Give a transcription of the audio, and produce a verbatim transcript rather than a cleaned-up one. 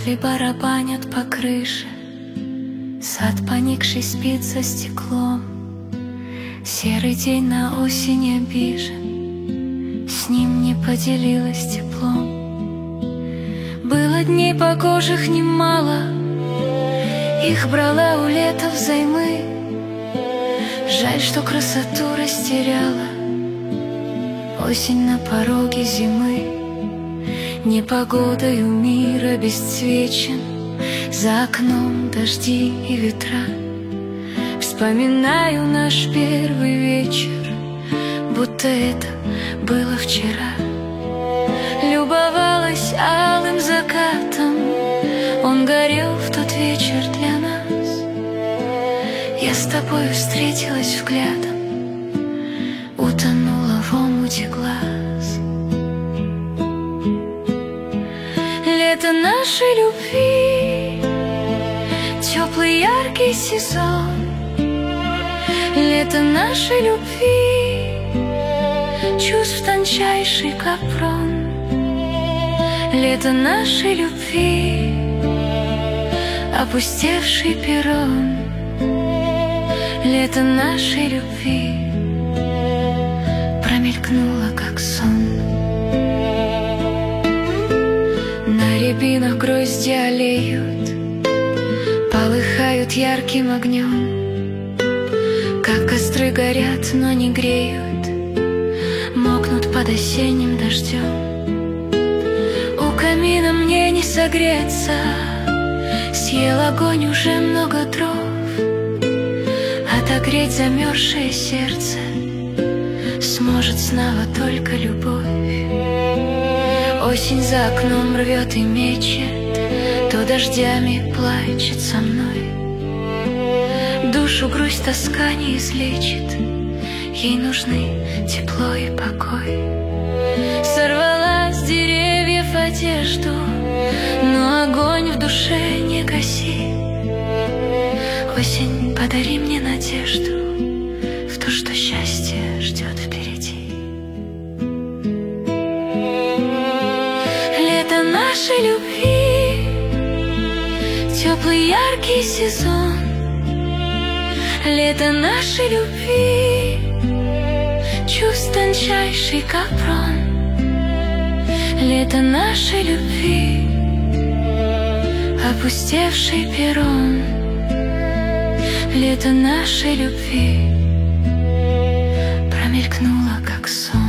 Капли барабанят по крыше, сад поникший спит за стеклом. Серый день на осень обижен, с ним не поделилась теплом. Было дней погожих немало, их брала у лета взаймы. Жаль, что красоту растеряла осень на пороге зимы. Непогодою мир обесцвечен, за окном дожди и ветра. Вспоминаю наш первый вечер, будто это было вчера. Любовалась алым закатом, он горел в тот вечер для нас. Я с тобой встретилась взглядом, утонула в омуте глаз. Лето нашей любви, теплый яркий сезон. Лето нашей любви, чувств тончайший капрон. Лето нашей любви, опустевший перрон. Лето нашей любви промелькнуло, как сон. На рябинах грозди олеют, полыхают ярким огнем. Как костры горят, но не греют, мокнут под осенним дождем. У камина мне не согреться, съел огонь уже много дров. Отогреть замерзшее сердце сможет снова только любовь. Осень за окном рвет и мечет, то дождями плачет со мной. Душу грусть, тоска не излечит, ей нужны тепло и покой. Сорвала с деревьев одежду, но огонь в душе не гаси. Осень, подари мне надежду в то, что счастье ждет впереди. Лето нашей любви, теплый яркий сезон. Лето нашей любви, чувств тончайший капрон. Лето нашей любви, опустевший перрон. Лето нашей любви промелькнуло, как сон.